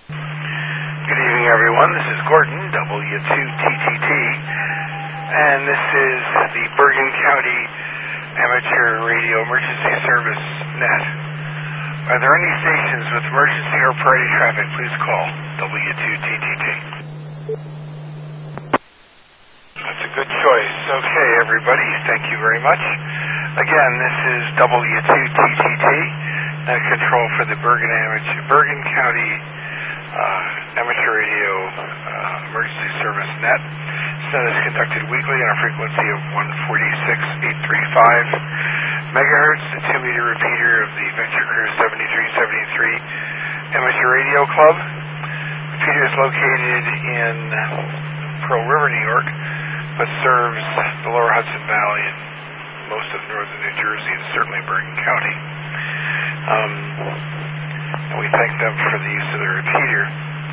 Good evening, everyone. This is Gordon, W2TTT, and this is the Bergen County Amateur Radio Emergency Service Net. Are there any stations with emergency or priority traffic? Please call W2TTT. That's a good choice. Okay, everybody, thank you very much. Again, this is W2TTT, Net Control for the Bergen County Amateur Radio Emergency Service Net. This net is conducted weekly on a frequency of 146.835 megahertz, the 2-meter repeater of the Venture Crew 7373 Amateur Radio Club. The repeater is located in Pearl River, New York, but serves the lower Hudson Valley and most of northern New Jersey and certainly Bergen County. And we thank them for the use of the repeater.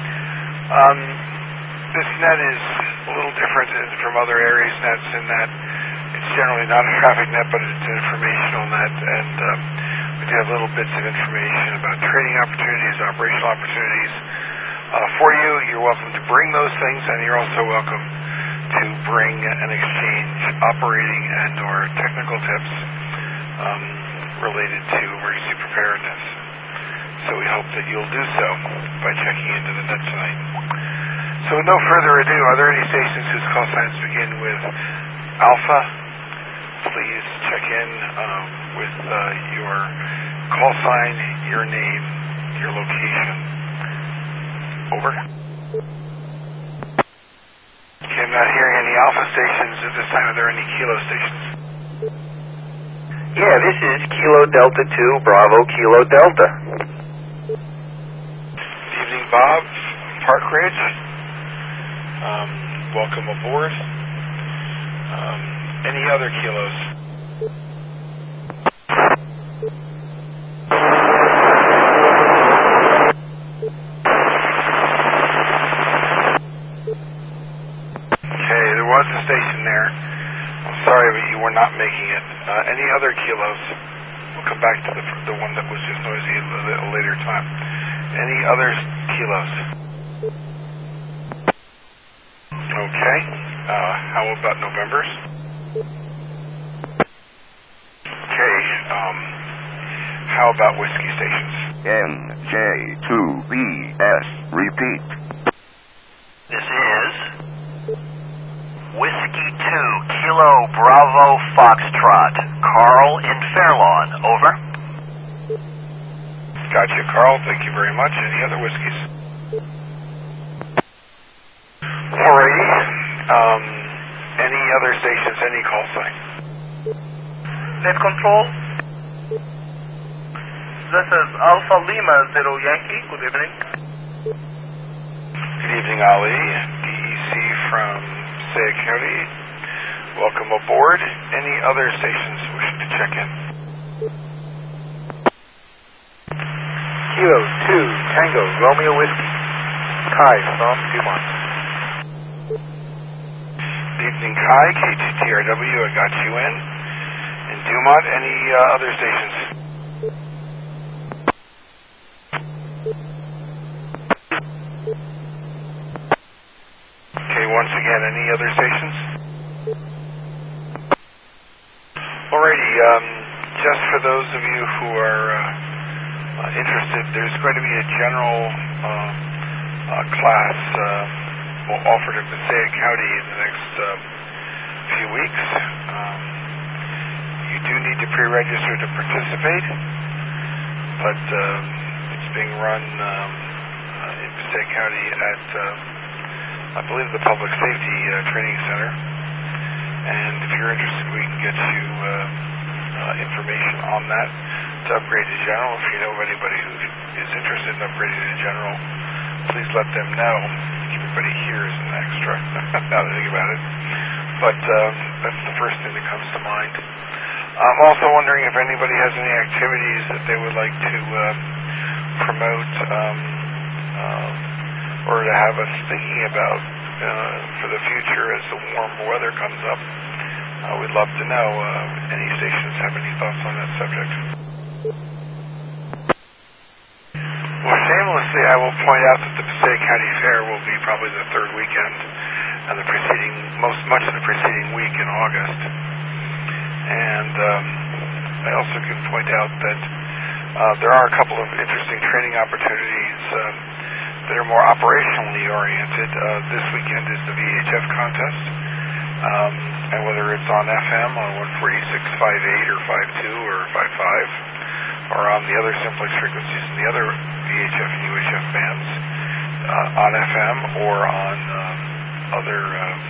This net is a little different from other areas nets in that it's generally not a traffic net, but it's an informational net, and we do have little bits of information about trading opportunities, operational opportunities for you. You're welcome to bring those things, and you're also welcome to bring and exchange operating and or technical tips related to emergency preparedness. So we hope that you'll do so by checking into the net tonight. So with no further ado, are there any stations whose call signs begin with Alpha? Please check in with your call sign, your name, your location. Over. Okay, I'm not hearing any Alpha stations at this time. Are there any Kilo stations? Yeah, this is Kilo Delta 2, Bravo Kilo Delta. Good evening, Bob. Park Ridge. Welcome aboard. Any other kilos? Okay, there was a station there. I'm sorry, but you were not making it. Any other kilos? We'll come back to the one that was just noisy at a later time. Any other kilos? Okay. How about Novembers? Okay. How about whiskey stations? NJ2BS. Repeat. This is Whiskey 2, Kilo Bravo Foxtrot. Carl in Fairlawn. Over. Gotcha, Carl. Thank you very much. Any other whiskeys? Alrighty. Any other stations, any call sign? Net Control. This is Alpha Lima 0 Yankee. Good evening. Good evening, Ali. DEC from Passaic County. Welcome aboard. Any other stations wishing to check in? Kilo 2, Tango, Romeo Whiskey. Kai from Dumont. Good evening, Kai. KTTRW, I got you in. In Dumont, any other stations? Okay, once again, any other stations? Alrighty, just for those of you who are interested, there's going to be a general class offered in Passaic County in the next few weeks. You do need to pre-register to participate, but it's being run in Passaic County at, I believe, the Public Safety Training Center. And if you're interested, we can get you information on that to upgrade to general. If you know of anybody who is interested in upgrading to general, please let them know. Everybody here is an extra, now that I think about it. But that's the first thing that comes to mind. I'm also wondering if anybody has any activities that they would like to promote or to have us thinking about for the future as the warm weather comes up. We'd love to know. Any stations have any thoughts on that subject? Well, shamelessly, I I will point out that the Passaic County Fair will be probably the third weekend, and much of the preceding week in August. And I also can point out that there are a couple of interesting training opportunities that are more operationally oriented. This weekend is the VHF contest, and whether it's on FM on 146.58 or 52 or 55, or on the other simplex frequencies in the other VHF and UHF bands, on FM or on other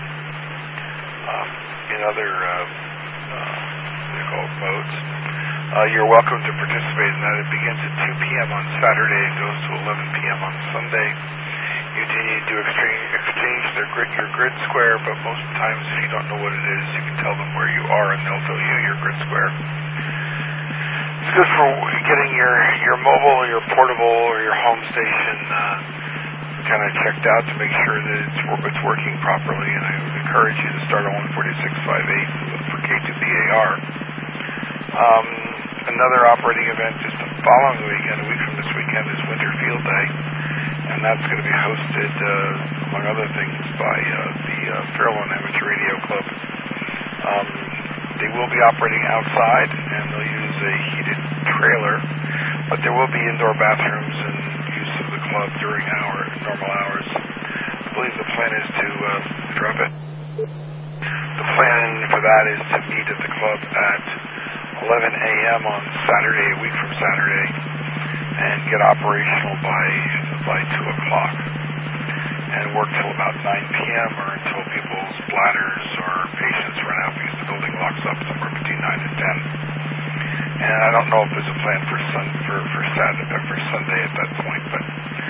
modes, you're welcome to participate in that. It begins at 2 p.m. on Saturday and goes to 11 p.m. on Sunday. You need to exchange your grid square, but most times if you don't know what it is, you can tell them where you are and they'll tell you your grid square. It's good for getting your mobile or your portable or your home station kind of checked out to make sure that it's working properly, and I would encourage you to start on 146.58 for K2BAR. Another operating event just the following weekend, a week from this weekend, is Winter Field Day, and that's going to be hosted, among other things, by the Fairlawn Amateur Radio Club. They will be operating outside, and they'll use a heated trailer, but there will be indoor bathrooms and use of the club during normal hours. I believe the plan is to drop it. The plan for that is to meet at the club at 11 a.m. on Saturday, a week from Saturday, and get operational by 2 o'clock, and work till about 9 p.m. or until people's bladders or patients run out because the building locks up somewhere between 9 and 10. And I don't know if there's a plan for Sunday at that point, but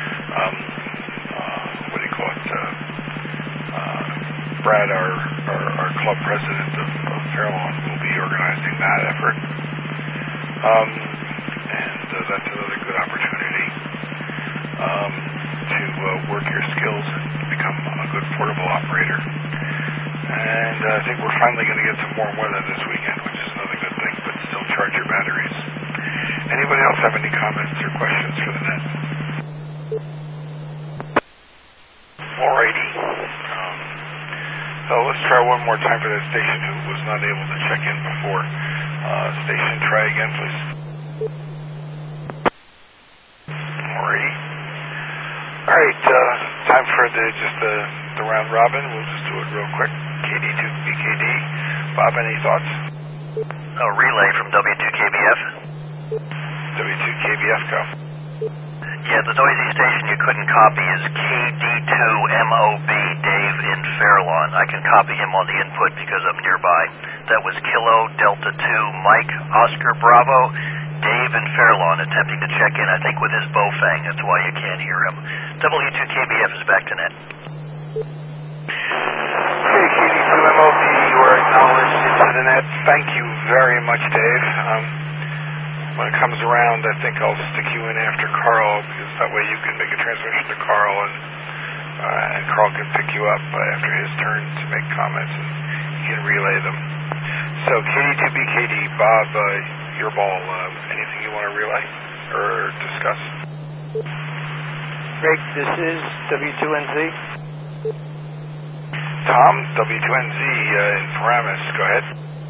Brad, our club president of Fairlawn, will be organizing that effort. And that's another good opportunity to work your skills and become a good portable operator. And I think we're finally going to get some warm weather this weekend, which is another good thing, but still charge your batteries. Anybody else have any comments or questions for the net? Alrighty. So let's try one more time for that station who was not able to check in before. Station, try again, please. Alrighty. Alright, time for the round robin. We'll just do it real quick. KD2BKD. Bob, any thoughts? A relay from W2KBF. W2KBF, go. Yeah, the noisy station you couldn't copy is KD2MOB, Dave in Fairlawn. I can copy him on the input because I'm nearby. That was Kilo Delta 2 Mike Oscar Bravo, Dave in Fairlawn, attempting to check in, I think, with his Bofang. That's why you can't hear him. W2KBF is back to net. Okay, KD2MOB, you are acknowledged into the net. Thank you very much, Dave. When it comes around, I think I'll stick you in after Carl, because that way you can make a transmission to Carl, and Carl can pick you up after his turn to make comments, and he can relay them. So, KD2BKD, Bob, your ball. Anything you want to relay or discuss? Greg, this is W2NZ. Tom, W2NZ in Paramus, go ahead.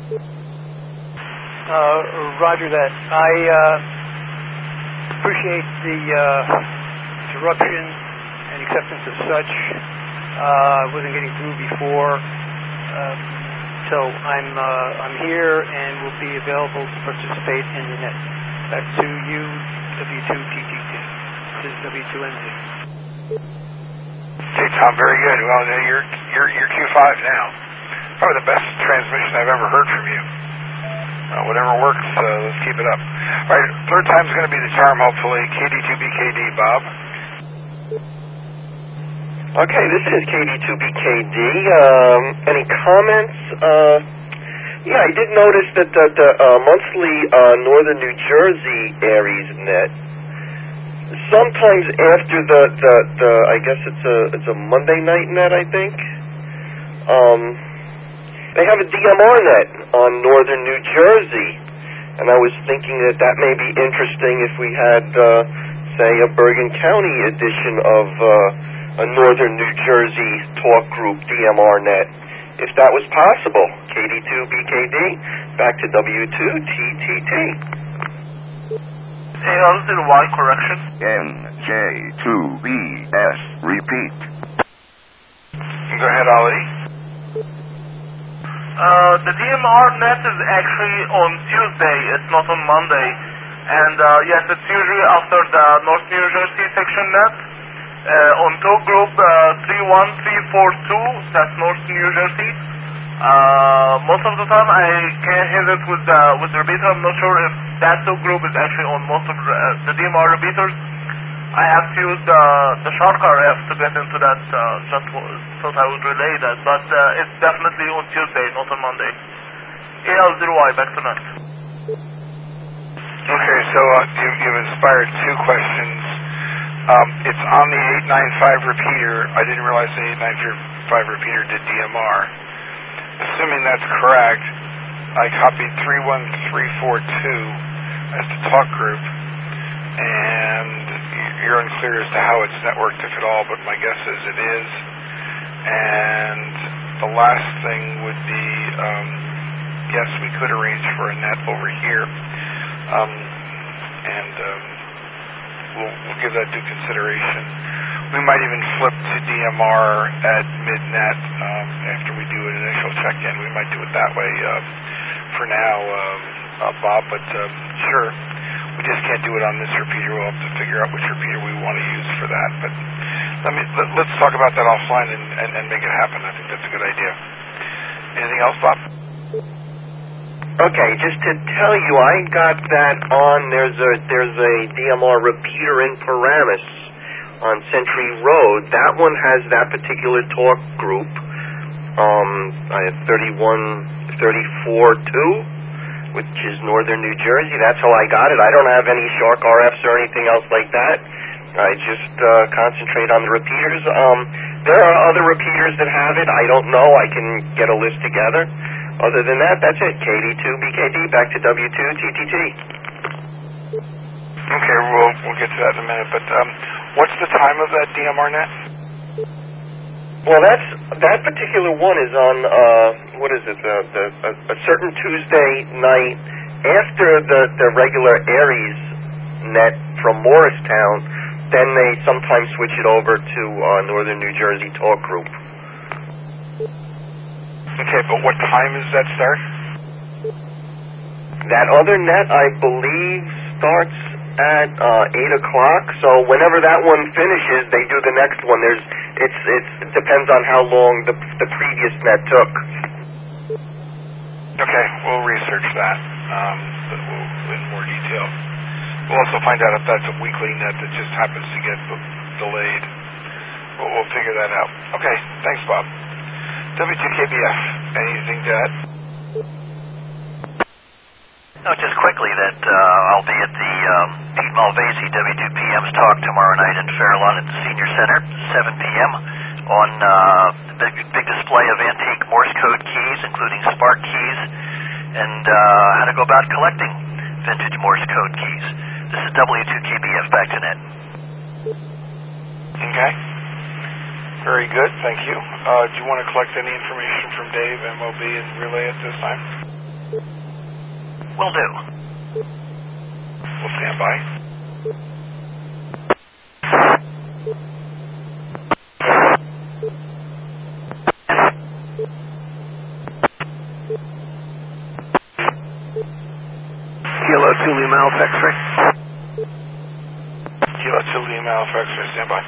Roger that. I appreciate the interruption and acceptance of such. I wasn't getting through before, so I'm here and will be available to participate in the net. Back to you, W2TTT. This is W2NZ. Okay, Tom, very good. Well, you're Q5 now. Probably the best transmission I've ever heard from you. Whatever works, let's keep it up. All right, third time's going to be the charm, hopefully. KD2BKD, Bob. Okay, this is KD2BKD. Any comments? Yeah, I did notice that the monthly Northern New Jersey Aries net, sometimes after the I guess it's a Monday night net, I think. They have a DMR net on Northern New Jersey, and I was thinking that may be interesting if we had say, a Bergen County edition of a Northern New Jersey talk group, DMRNet, if that was possible. KD2BKD, back to W2TTT. AL01, correction. NJ2BS, repeat. Go ahead, Ali. The DMR net is actually on Tuesday, it's not on Monday. And yes, it's usually after the North New Jersey section net. On talk group 31342, that's North New Jersey. Most of the time I can't hear it with the repeater. I'm not sure if that talk group is actually on most of the DMR repeaters. I have to use the Shark RF to get into that, just thought I would relay that, but it's definitely on Tuesday, not on Monday. AL0Y, back to net. Okay, so you've inspired two questions. It's on the 895 repeater. I didn't realize the 895 repeater did DMR. Assuming that's correct, I copied 31342 as the talk group, and you're unclear as to how it's networked, if at all, but my guess is it is. And the last thing would be, yes, we could arrange for a net over here, and we'll give that due consideration. We might even flip to DMR at mid-net after we do an initial check-in. We might do it that way for now, Bob, but sure. We just can't do it on this repeater. We'll have to figure out which repeater we want to use for that. But let's talk about that offline and make it happen. I think that's a good idea. Anything else, Bob? Okay, just to tell you, I got that on. There's a DMR repeater in Paramus on Century Road. That one has that particular talk group. I have 31342. Which is Northern New Jersey. That's how I got it. I don't have any Shark RFs or anything else like that. I just concentrate on the repeaters. There are other repeaters that have it. I don't know. I can get a list together. Other than that, that's it. KD2BKD, back to W2TTT. Okay, we'll get to that in a minute. But what's the time of that DMR net? Well, that particular one is on, what is it, a certain Tuesday night after the regular Aries net from Morristown. Then they sometimes switch it over to Northern New Jersey talk group. Okay, but what time does that start? That other net, I believe, starts at 8 o'clock. So whenever that one finishes, they do the next one. It depends on how long the previous net took. Okay, we'll research that in more detail. We'll also find out if that's a weekly net that just happens to get delayed. We'll figure that out. Okay, thanks, Bob. W2KBF, anything to add? No, just quickly that I'll be at the Pete Malvasi W2PM's talk tomorrow night in Fairlawn at the Senior Center, 7 p.m. on the big display of antique Morse code keys, including spark keys, and how to go about collecting vintage Morse code keys. This is W2KBF, back to net. Okay. Very good, thank you. Do you want to collect any information from Dave, MOB, and relay at this time? Will do. We'll stand by. Kilo 2 Lima Alpha X-ray. Kilo 2 Lima Alpha X-ray, stand by.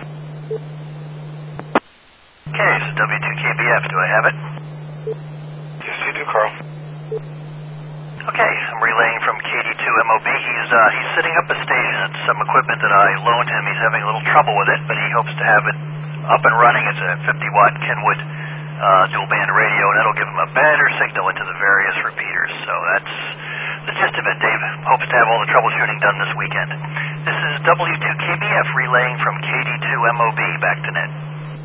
Okay, so W2KBF, do I have it? Yes, you do, Carl. Okay, I'm relaying from KD2MOB. He's setting up a station. It's some equipment that I loaned him. He's having a little trouble with it, but he hopes to have it up and running. It's a 50-watt Kenwood dual-band radio, and it'll give him a better signal into the various repeaters. So that's the gist of it. Dave hopes to have all the troubleshooting done this weekend. This is W2KBF relaying from KD2MOB. Back to net.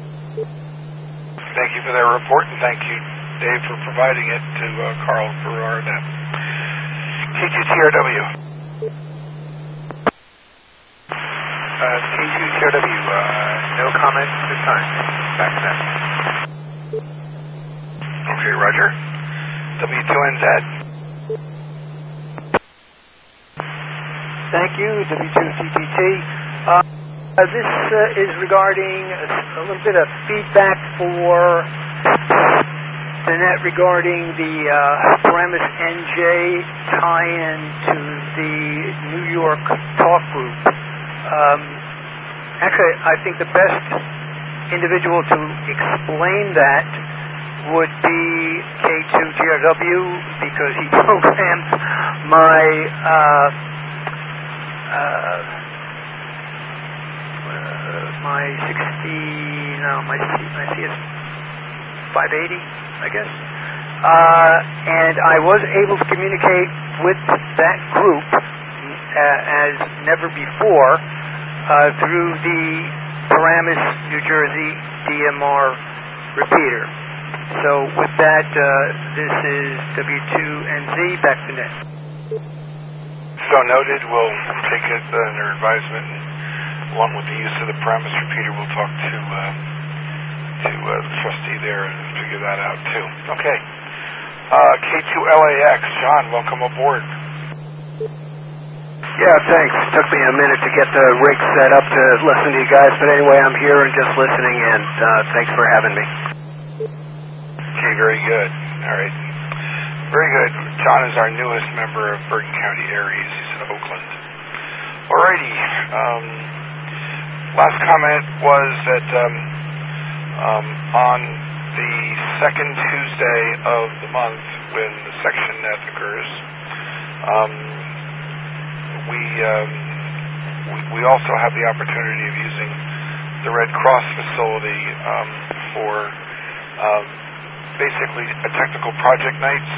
Thank you for that report, and thank you, Dave, for providing it to Carl for our net. K2TRW. CRW, no comment at this time. Back to that. Okay, Roger. W2NZ. Thank you, W2CTT. This is regarding a little bit of feedback for the net regarding the Paramus NJ tie-in to the New York talk group. Actually, I think the best individual to explain that would be K2GRW, because he programs my my CS 580, I guess. And I was able to communicate with that group as never before through the Paramus, New Jersey DMR repeater. So with that, this is W2NZ, back to net. So noted. We'll take it under advisement. Along with the use of the Paramus repeater, we'll talk to the trustee there and figure that out too. Okay. K2LAX, John, welcome aboard. Yeah, thanks. Took me a minute to get the rig set up to listen to you guys, but anyway, I'm here and just listening in. Thanks for having me. Okay, very good. All right. Very good. John is our newest member of Bergen County Aries. He's in Oakland. Alrighty. Last comment was that on the second Tuesday of the month, when the section net occurs, we also have the opportunity of using the Red Cross facility for basically a technical project nights.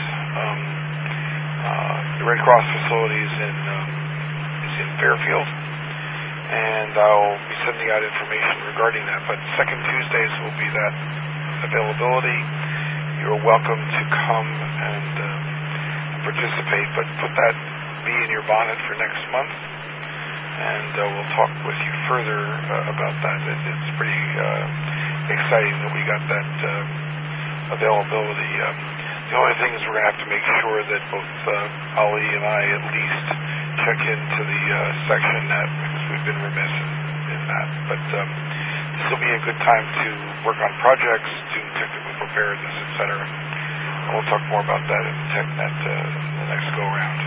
The Red Cross facility is in Fairfield, and I'll be sending out information regarding that. But second Tuesdays will be that availability. You're welcome to come and participate, but put that bee in your bonnet for next month, and we'll talk with you further about that. It's pretty exciting that we got that availability. The only thing is we're going to have to make sure that both Ali and I at least check into the section net, because we've been remiss in that. But this will be a good time to work on projects, do technical preparedness, etc. And we'll talk more about that in TechNet the next go-around.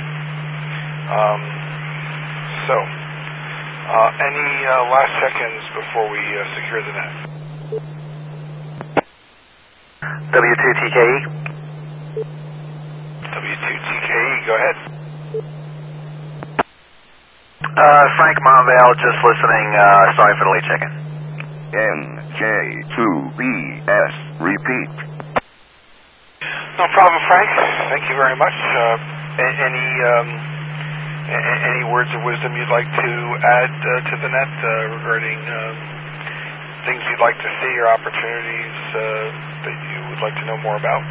Any last check-ins before we secure the net? W2TKE. W2TKE, go ahead. Frank Monvale, just listening. Sorry for the late check-in. NK2BS, repeat. No problem, Frank. Thank you very much. Any words of wisdom you'd like to add to the net regarding things you'd like to see or opportunities that you would like to know more about?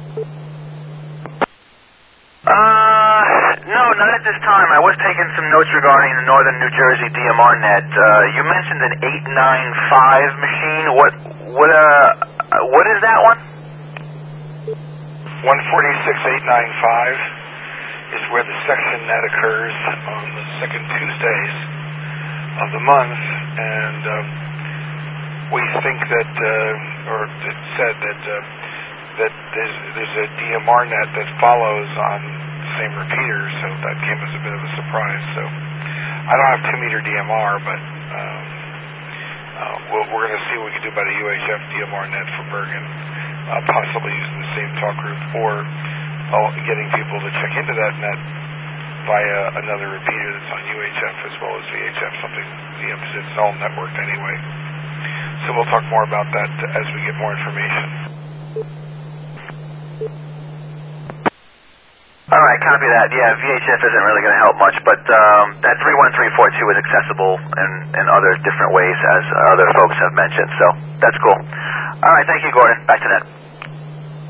No, not at this time. I was taking some notes regarding the Northern New Jersey DMR net. You mentioned an 895 machine. What is that one? 146.895 is where the section net occurs on the second Tuesdays of the month, and we think that, or it said that there's a DMR net that follows on the same repeater, so that came as a bit of a surprise. So I don't have 2-meter DMR, but we're going to see what we can do about a UHF DMR net for Bergen, possibly using the same talk group, or getting people to check into that net via another repeater that's on UHF as well as VHF, something it's all networked anyway. So we'll talk more about that as we get more information. All right, copy that. Yeah, VHF isn't really going to help much, but that 31342 is accessible in other different ways, as other folks have mentioned, so that's cool. All right, thank you, Gordon. Back to that.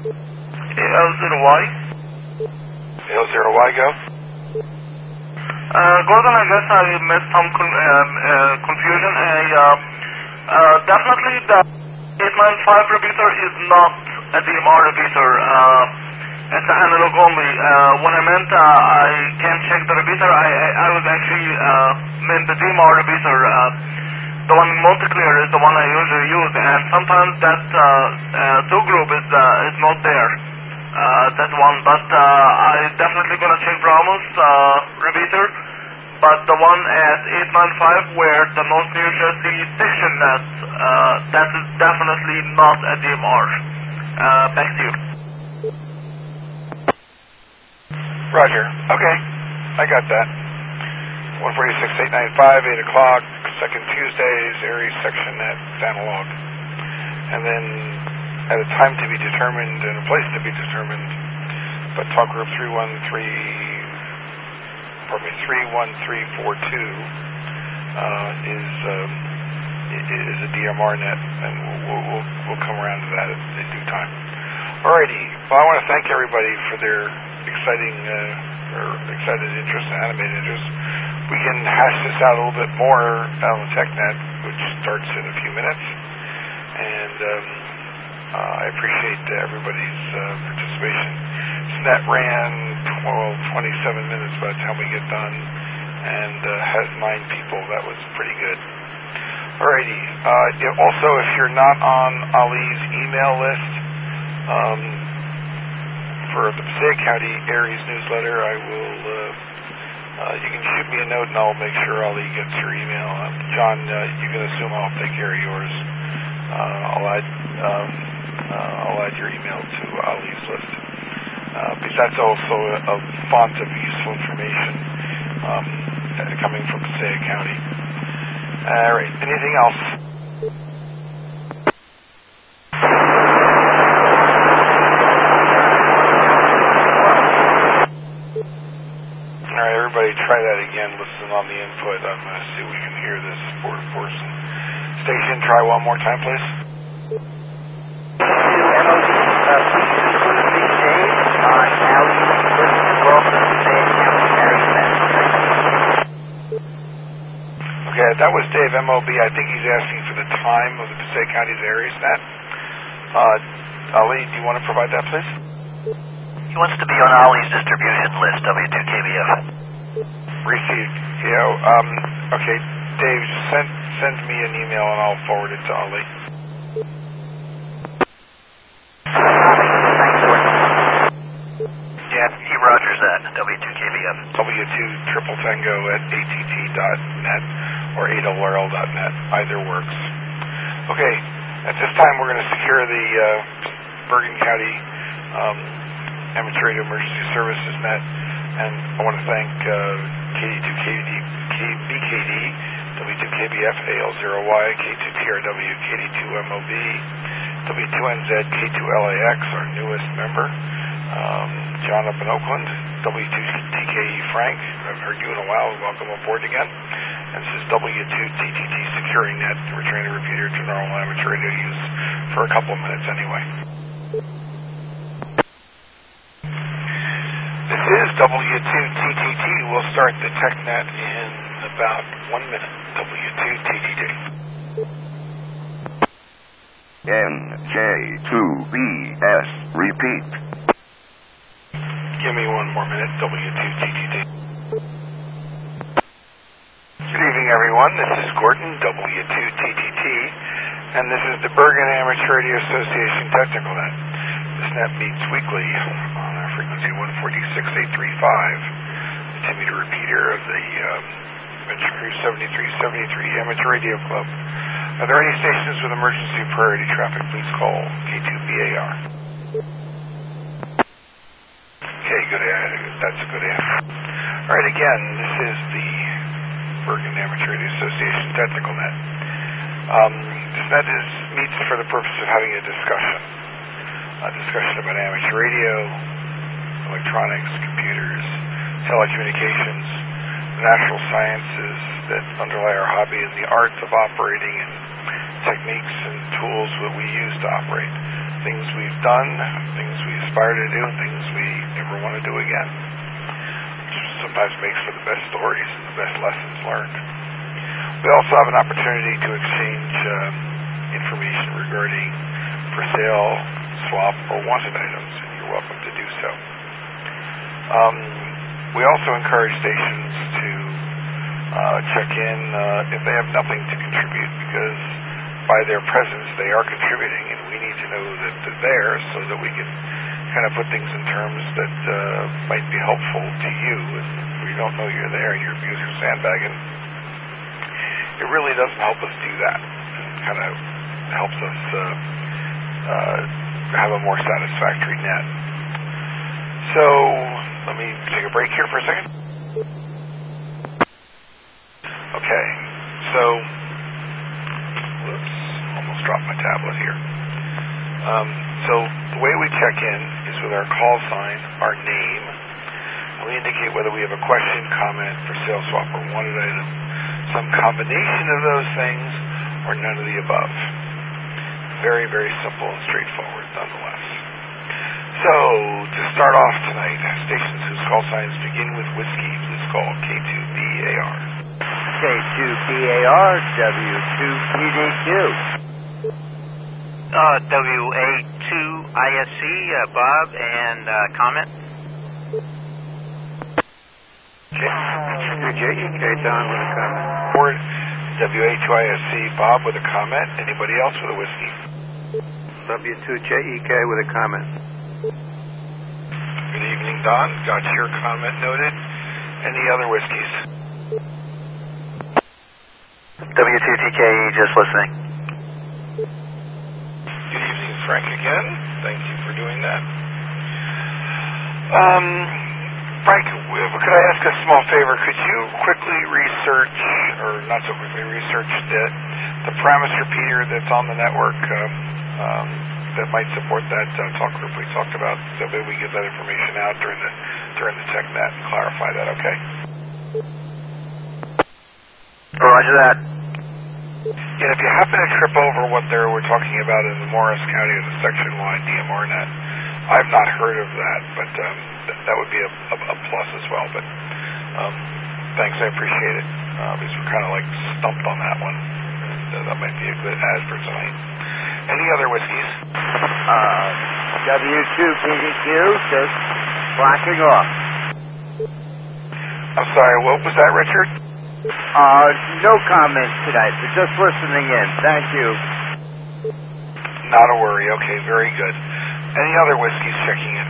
L0Y? L0Y, go. Gordon, I guess I made some confusion. Definitely the 895 repeater is not a DMR repeater. It's analog only. When I meant I can check the repeater, I was actually meant the DMR repeater. The one in Montclair is the one I usually use, and sometimes that 2 group is not there. That one, but I definitely gonna check Brahma's repeater. But the one at 895 where the North New Jersey station net, that is definitely not a DMR. Back to you. Roger. Okay, I got that. 146.895, 8 o'clock, second Tuesdays, Aries section net, analog. And then at a time to be determined and a place to be determined, but talk group 31342 is a DMR net, and we'll come around to that in due time. Alrighty, well, I want to thank everybody for their excited interest and animated interest. We can hash this out a little bit more on the TechNet, which starts in a few minutes, and I appreciate everybody's participation. This net ran 27 minutes by the time we get done, and has 9 people. That was pretty good. Alrighty. Also, if you're not on Ali's email list for the Passaic County Aries newsletter, I will. You can shoot me a note, and I'll make sure Ali gets your email. John, you can assume I'll take care of yours. I'll add your email to Ali's list, because that's also a font of useful information coming from Passaic County. All right. Anything else? All right, everybody, try that again. Listen on the input. I'm going to see if we can hear this person. Station, try one more time, please. Okay, that was Dave MOB. I think he's asking for the time of the Passaic County's Aries net. Ali, do you want to provide that, please? He wants to be on Ali's distribution list, W2KBF. Received. Okay, Dave, just send me an email and I'll forward it to Ali. Yeah, he Rogers at W2KBF. W2 triple tango at att.net or AWRL.net. Either works. Okay, at this time we're going to secure the Bergen County Amateur Radio Emergency Services net, and I want to thank KD2BKD, W2KBF, AL0Y, K2TRW, KD2MOB, W2NZ, K2LAX, our newest member, John up in Oakland, W2TKE Frank, I haven't heard you in a while, welcome aboard again. And this is W2TTT securing net, returning the repeater to normal amateur radio use for a couple of minutes anyway. This is W2TTT. We'll start the TechNet in about 1 minute. W2TTT. NJ2BS, repeat. Give me 1 more minute. W2TTT. Good evening, everyone. This is Gordon, W2TTT, and this is the Bergen Amateur Radio Association Technical Net. This net meets weekly on our frequency 146.835, the 10-meter repeater of the Adventure Cruise 7373 Amateur Radio Club. Are there any stations with emergency priority traffic? Please call K2BAR. Okay, good. That's a good answer. All right, again, this is the Bergen Amateur Radio Association Technical Net. This net meets for the purpose of having a discussion about amateur radio, electronics, computers, telecommunications, the natural sciences that underlie our hobby, and the art of operating, and techniques and tools that we use to operate. Things we've done, things we aspire to do, things we never want to do again. So sometimes makes for the best stories and the best lessons learned. We also have an opportunity to exchange information regarding for sale, swap, or wanted items, and you're welcome to do so. We also encourage stations to check in if they have nothing to contribute, because by their presence they are contributing, and we need to know that they're there so that we can kind of put things in terms that might be helpful to you. And if we don't know you're there and you're sandbagging, it really doesn't help us do that. It kind of helps us have a more satisfactory net. So let me take a break here for a second. Okay, so whoops, almost dropped my tablet here. So the way we check in is with our call sign, our name, and we indicate whether we have a question, comment, for sale, swap, or wanted item, some combination of those things, or none of the above. Very, very simple and straightforward nonetheless. So, to start off tonight, stations whose call signs begin with whiskey, please call K2BAR. K2BAR, W2PDQ. WA2ISC, Bob, and comment. W2JEK, Don with a comment. Board, WA2ISC, Bob with a comment. Anybody else with a whiskey? W2JEK with a comment. Good evening, Don. Got your comment noted. Any other whiskeys? W2TKE, just listening. Good evening, Frank, again. Thank you for doing that. Frank, could I ask a small favor? Could you quickly research, or not so quickly research, the Paramus repeater that's on the network that might support that talk group we talked about, so that we get that information out during the TechNet and clarify that, okay? Roger that. And if you happen to trip over what they were talking about in the Morris County or the section-wide DMRnet, I've not heard of that, but that would be a plus as well. But thanks, I appreciate it, because we're kind of like stumped on that one, and that might be a good ad for tonight. Any other whiskeys? W2PDQ, just slacking off. I'm sorry, what was that, Richard? No comments tonight, but just listening in. Thank you. Not a worry. Okay, very good. Any other whiskeys checking in?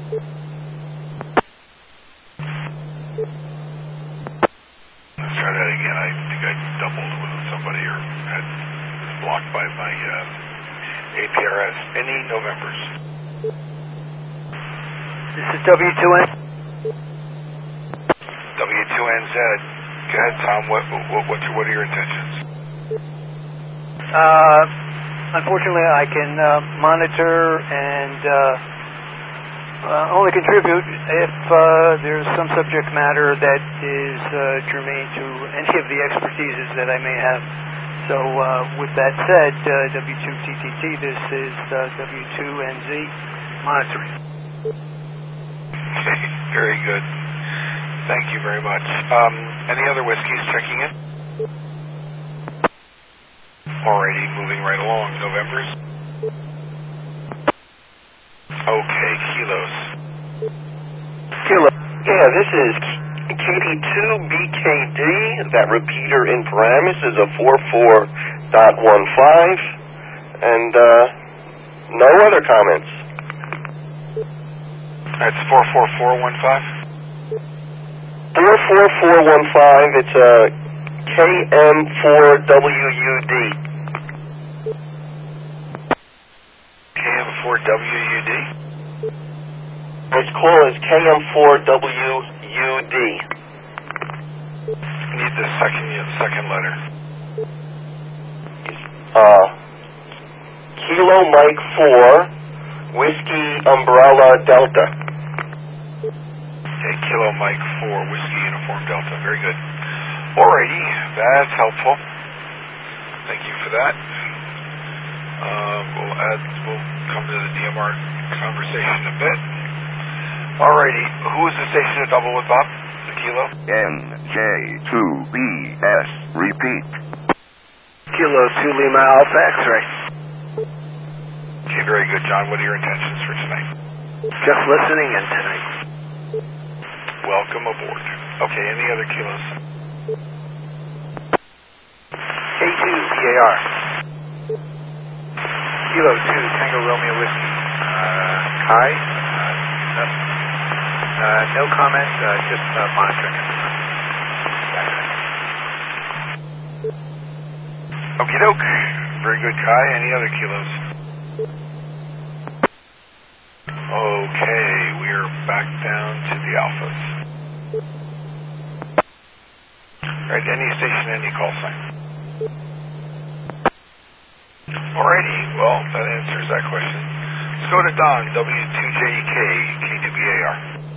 Let's try that again. I think I doubled with somebody or had blocked by my APRS. Any Novembers? This is W2N. W2NZ. Go ahead, Tom. What are your intentions? Unfortunately, I can monitor and only contribute if there's some subject matter that is germane to any of the expertises that I may have. So with that said, W2TTT, this is W2NZ monitoring. Okay, very good. Thank you very much. Any other whiskeys checking in? Alrighty, moving right along. Novembers? Okay, kilos. Kilo. Yeah, this is KD2BKD. That repeater in Paramus is a 44.15. And no other comments. That's 44415? 44415, it's a KM4WUD. KM4WUD? Its call is KM4WUD. I need the second letter. Kilo Mike 4, Whiskey Umbrella Delta. Okay, Kilo Mike 4, Whiskey Uniform Delta. Very good. Alrighty, that's helpful. Thank you for that. We'll come to the DMR conversation in a bit. Alrighty, who is the station to double with, Bob? The kilo? NJ2BS, repeat. Kilo 2 Lima Alpha X-ray. Okay, very good, John. What are your intentions for tonight? Just listening in tonight. Welcome aboard. Okay, any other kilos? K2 BAR. Kilo 2 Tango Romeo Whiskey. Kai? No comment, just monitoring it. Okie doke. Very good, Kai. Any other kilos? Okay, we're back down to the alphas. Alright, any station, any call sign. Alrighty, well, that answers that question. Let's go to Don, W2JEK, K2BAR.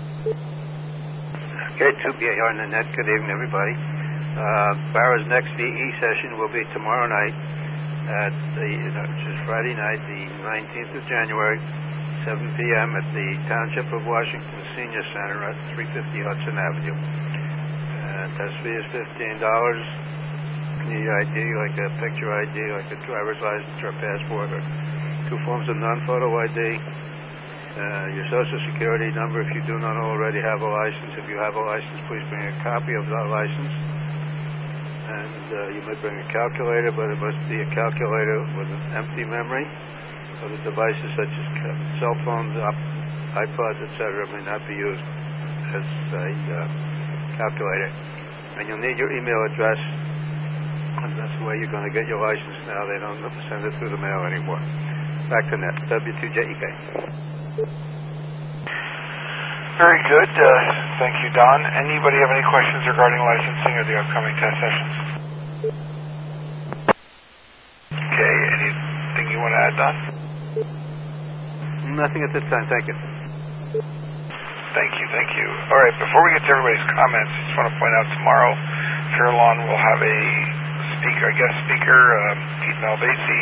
K2BAR in the net. Good evening, everybody. Barra's next VE session will be tomorrow night, which is Friday night, the 19th of January, 7 p.m. at the Township of Washington Senior Center at 350 Hudson Avenue. Test fee is $15. Need ID, like a picture ID, like a driver's license or passport, or 2 forms of non-photo ID. Your social security number if you do not already have a license. If you have a license, please bring a copy of that license. And you may bring a calculator, but it must be a calculator with an empty memory. Other devices such as cell phones, iPods, etc. may not be used as a calculator. And you'll need your email address, and that's the way you're going to get your license now. They don't send it through the mail anymore. Back to net, W2JEK. Very good. Thank you, Don. Anybody have any questions regarding licensing or the upcoming test sessions? Okay, anything you want to add, Don? Nothing at this time, thank you. Thank you. All right, before we get to everybody's comments, I just want to point out tomorrow, Fairlawn will have a guest speaker, Pete Malvasi,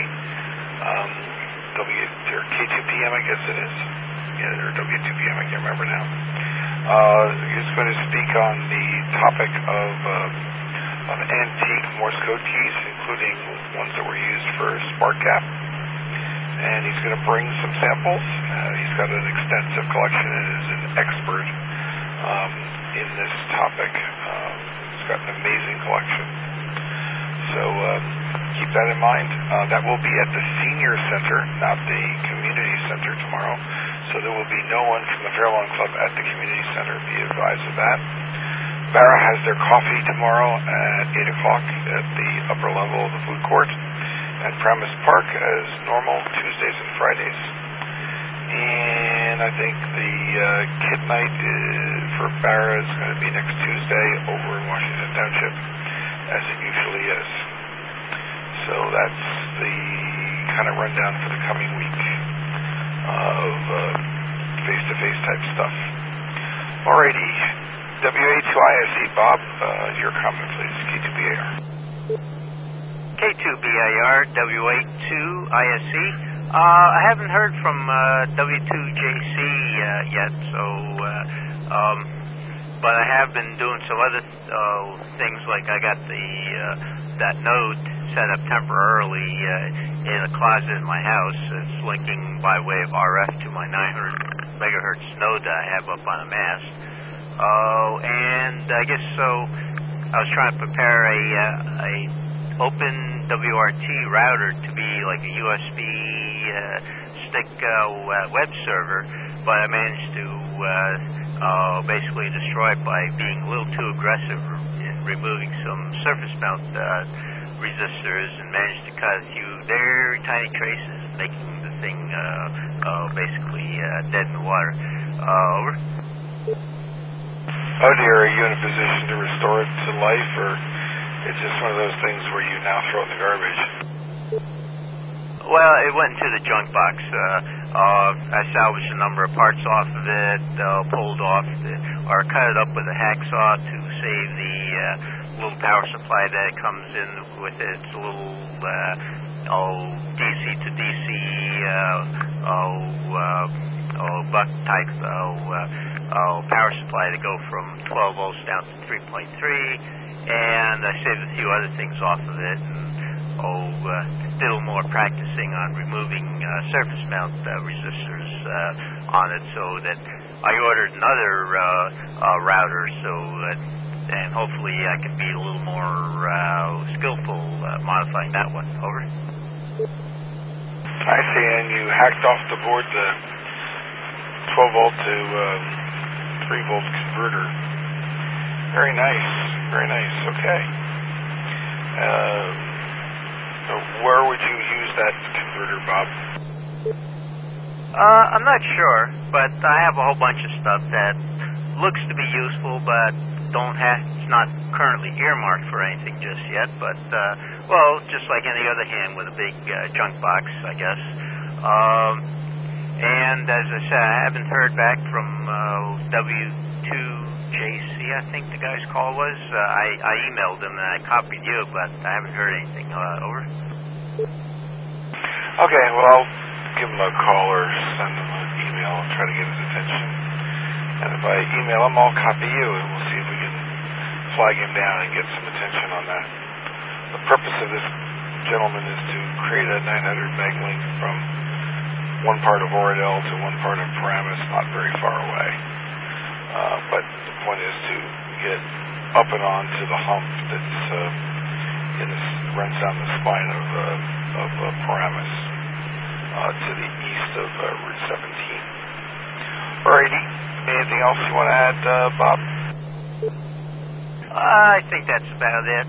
K2PM, I guess it is. Yeah, or W2PM, I can't remember now. He's going to speak on the topic of antique Morse code keys, including ones that were used for spark gap. And he's going to bring some samples. He's got an extensive collection and is an expert in this topic. He's got an amazing collection. So keep that in mind. That will be at the Senior Center, not the Community Center tomorrow. So there will be no one from the Fairlawn Club at the Community Center. Be advised of that. Barra has their coffee tomorrow at 8 o'clock at the upper level of the food court. At Promise Park as normal, Tuesdays and Fridays. And I think the kid night for Barra is going to be next Tuesday over in Washington Township, as it usually is. So that's the kind of rundown for the coming week of face-to-face type stuff. Alrighty, WA2ISE, Bob, your comment please, K2BAR. K2BAR, WA2ISE. I haven't heard from W2JC yet, so but I have been doing some other things, like I got that node set up temporarily in a closet in my house. It's linking by way of RF to my 900 megahertz node that I have up on a mast. And I guess so. I was trying to prepare a open WRT router to be like a USB stick web server, but I managed to basically destroy it by being a little too aggressive in removing some surface mount resistors, and managed to cut a few very tiny traces, making the thing basically dead in the water. Over. Oh dear, are you in a position to restore it to life, or it's just one of those things where you now throw it in the garbage? Well, it went into the junk box. I salvaged a number of parts off of it, pulled off, or cut it up with a hacksaw to save the little power supply that comes in with it. It's a little DC to DC buck type power supply. modify to go from 12 volts down to 3.3, and I saved a few other things off of it, and did a little more practicing on removing surface mount resistors on it, so that I ordered another router, and hopefully I can be a little more skillful modifying that one. Over. I see, and you hacked off the board the 12 volt to 3 volt converter. Very nice, very nice. Okay. Where would you use that converter, Bob? I'm not sure, but I have a whole bunch of stuff that looks to be useful, but it's not currently earmarked for anything just yet. But just like any other hand with a big junk box, I guess. And as I said, I haven't heard back from W2JC, I think the guy's call was. I emailed him and I copied you, but I haven't heard anything. Over. Okay, well, I'll give him a call or send him an email and try to get his attention. And if I email him, I'll copy you, and we'll see if we can flag him down and get some attention on that. The purpose of this gentleman is to create a 900 meg link from one part of Oradell to one part of Paramus, not very far away. But the point is to get up and on to the hump that's runs down the spine of Paramus to the east of Route 17. Alrighty. Anything else you want to add, Bob? I think that's about it.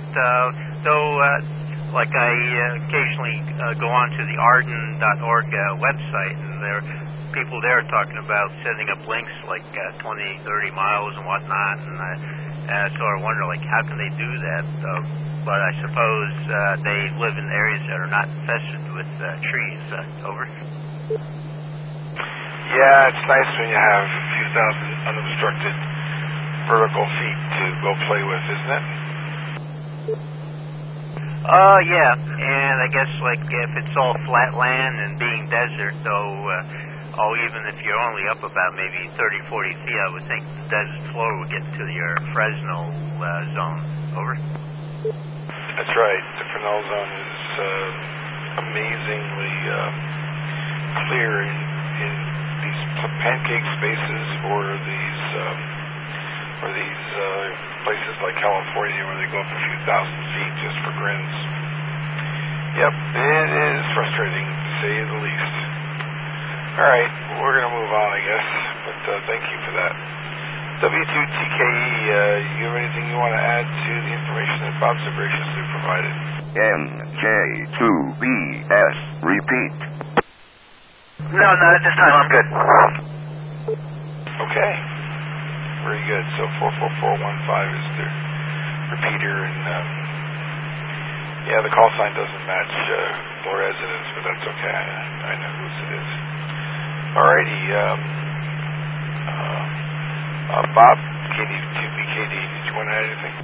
Like I occasionally go onto the arden.org website, and there are people there talking about setting up links like 20, 30 miles and whatnot, and so I wonder, like, how can they do that? But I suppose they live in areas that are not infested with trees. Over. Yeah, it's nice when you have a few thousand unobstructed vertical feet to go play with, isn't it? Yeah, and I guess, like, if it's all flat land and being desert, even if you're only up about maybe 30, 40 feet, I would think the desert floor would get to your Fresnel zone. Over. That's right. The Fresnel zone is amazingly clear in these pancake spaces, or these places like California where they go up a few thousand feet just for grins. Yep, it is frustrating to say the least. All right, we're going to move on, I guess, but thank you for that. W2TKE, you have anything you want to add to the information that Bob so graciously provided? NJ2BS, repeat. No, not at this time. I'm good. Okay. Very good. So 44415 is the repeater, and the call sign doesn't match the residence, but that's okay. I know whose it is. Alrighty. Bob, KD2BKD, did you want to add anything?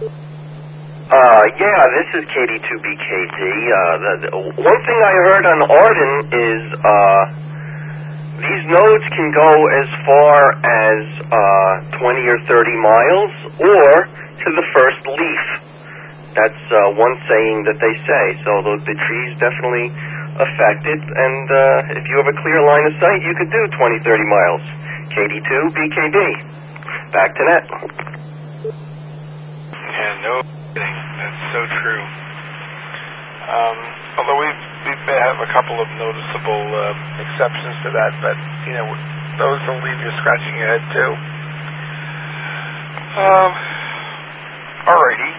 This is KD2BKD. One thing I heard on Arden is these nodes can go as far as 20 or 30 miles, or to the first leaf. That's one saying that they say. So the tree's definitely affected, and if you have a clear line of sight, you could do 20, 30 miles. KD2BKD. Back to net. Yeah, no kidding. That's so true. Although we have a couple of noticeable exceptions to that, but those will leave you scratching your head too. Alrighty.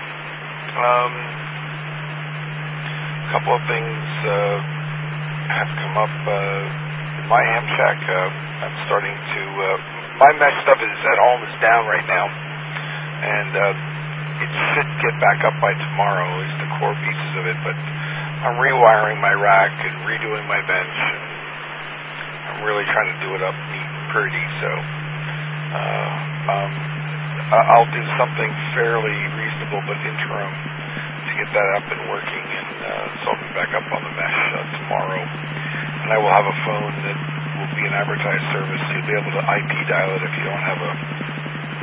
A couple of things have come up in my ham shack. I'm starting to my mesh stuff at home is down right now, and it should get back up by tomorrow, at least the core pieces of it, but I'm rewiring my rack and redoing my bench, and I'm really trying to do it up neat and pretty, so I'll do something fairly reasonable but interim to get that up and working, and so I'll be back up on the mesh tomorrow, and I will have a phone that will be an advertised service, so you'll be able to IP dial it if you don't have a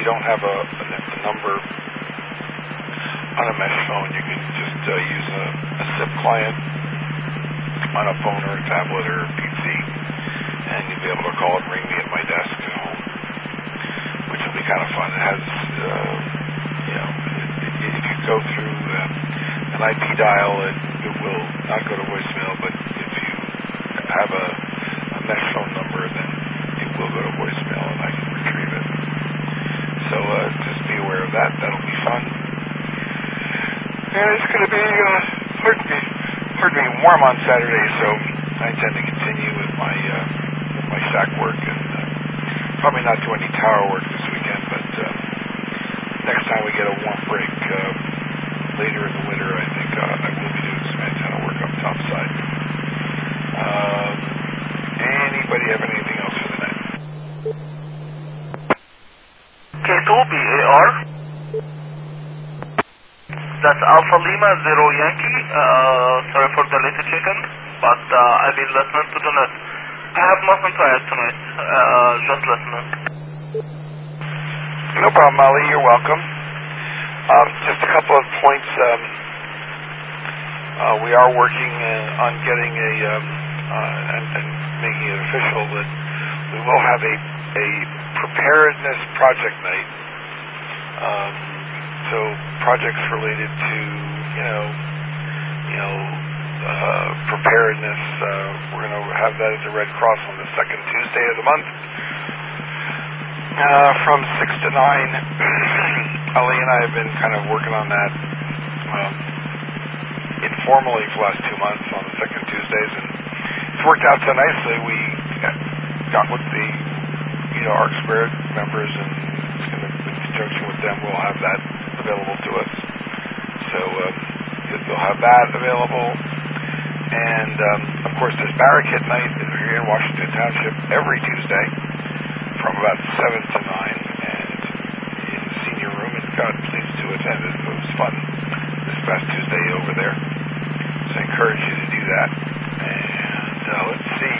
you don't have a number on a mesh phone, you can just use a SIP client on a phone or a tablet or a PC, and you'll be able to call and ring me at my desk at home, which will be kind of fun. It has, if you go through an IP dial, it will not go to voicemail, but if you have a mesh phone number, then it will go to voicemail and I can retrieve it. So just be aware of that. That'll be fun. And it's going to be, warm on Saturday, so I intend to continue with my SAC work and probably not do any tower work this weekend, but next time we get a warm break later in the winter, I think I will be doing some antenna work up topside. Anybody have anything else for the night? K2 BAR. That's Alpha Lima 0 Yankee. Sorry for the late chicken, but I've been listening to the net. I have nothing to add tonight. Just listening. No problem, Ali. You're welcome. Just a couple of points. We are working on getting and making it official that we will have a preparedness project night. So projects related to preparedness. We're going to have that at the Red Cross on the second Tuesday of the month from 6 to 9. Ali and I have been kind of working on that informally for the last 2 months on the second Tuesdays, and it's worked out so nicely. We got with the ARC Squared members, and it's going to, in conjunction with them, we'll have that available to us. So you'll have that available. And, of course, there's Barricade Night here in Washington Township every Tuesday from about 7 to 9 and in the senior room. And God, please do attend. It was fun this past Tuesday over there. So I encourage you to do that. And let's see.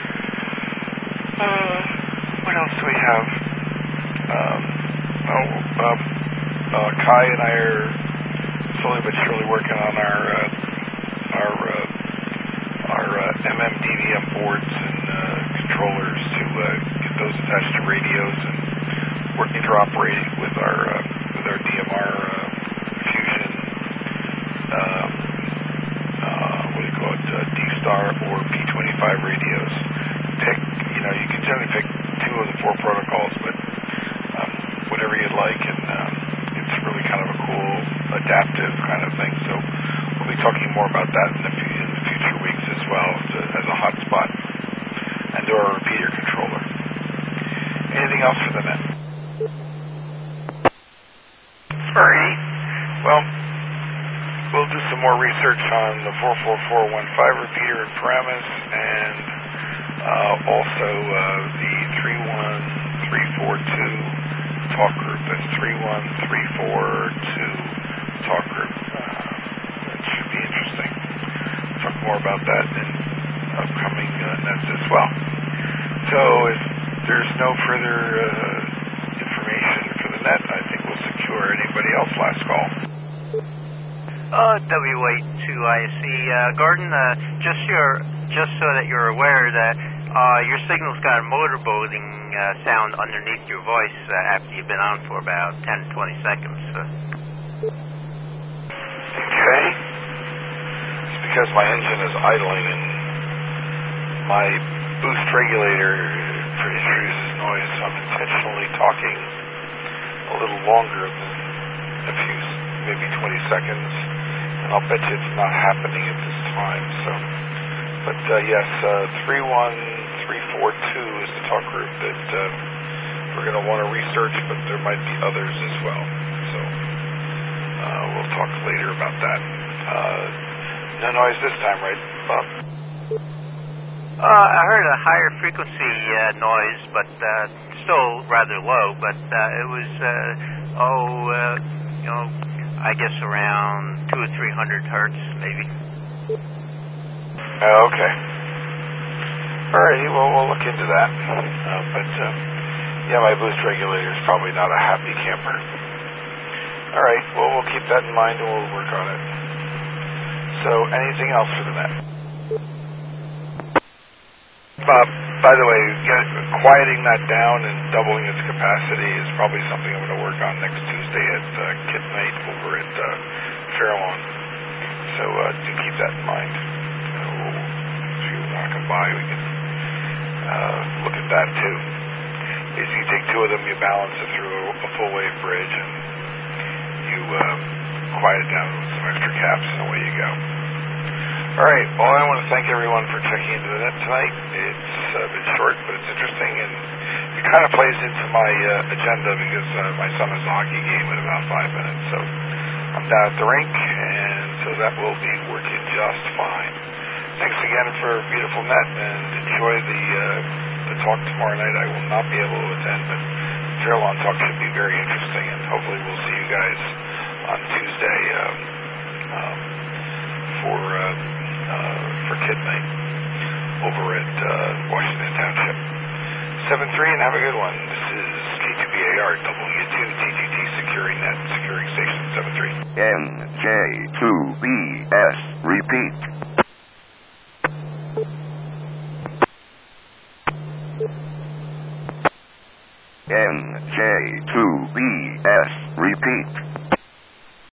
What else do we have? Kai and I are slowly but surely working on our MMDVM boards and controllers to get those attached to radios, and we're interoperating with our DMR Fusion, D-Star or P25 radios. You can generally pick 2 of the 4 protocols, but whatever you'd like, and it's really kind of a cool adaptive kind of thing. So we'll be talking more about that in the future weeks as well as a hotspot and or a repeater controller. Anything else for the net? Sorry. Well, we'll do some more research on the 44415 repeater in Paramus, and also the 31342 talk group. That's 31342 talk group. That should be interesting. We'll talk more about that in upcoming nets as well. So if there's no further information for the net, I think we'll secure. Anybody else? Last call. W82IC. Gordon, just so that you're aware that your signal's got a motorboating sound underneath your voice after you've been on for about 10 to 20 seconds. Okay. It's because my engine is idling and my boost regulator produces noise, so I'm intentionally talking a little longer than a few, maybe 20 seconds, and I'll bet you it's not happening at this time. So, but yes, 31342 is the talk group that we're going to want to research, but there might be others as well. So we'll talk later about that. No noise this time, right, Bob? I heard a higher frequency noise, but still rather low. But it was, I guess around 200 or 300 hertz, maybe. Okay. Alrighty, well, we'll look into that. But Yeah, my boost regulator is probably not a happy camper. All right, well, we'll keep that in mind and we'll work on it. So, anything else for the net? By the way, quieting that down and doubling its capacity is probably something I'm going to work on next Tuesday at Kit Night over at Fairlawn. So do keep that in mind. If you want to come by, we can look at that too. Is you take two of them, you balance it through a full wave bridge, and you quiet it down with some extra caps, and away you go. All right, well, I want to thank everyone for checking into the net tonight. It's been short, but it's interesting, and it kind of plays into my agenda because my son has a hockey game in about 5 minutes, so I'm down at the rink, and so that will be working just fine. Thanks again for a beautiful net, and enjoy the talk tomorrow night. I will not be able to attend, but Fairlawn Talk should be very interesting, and hopefully we'll see you guys on Tuesday for Kid Night over at Washington Township. 7-3, and have a good one. This is K2BAR W2 TGT Securing Net, Securing Station 7-3. NJ2BS, repeat. NJ2BS, repeat.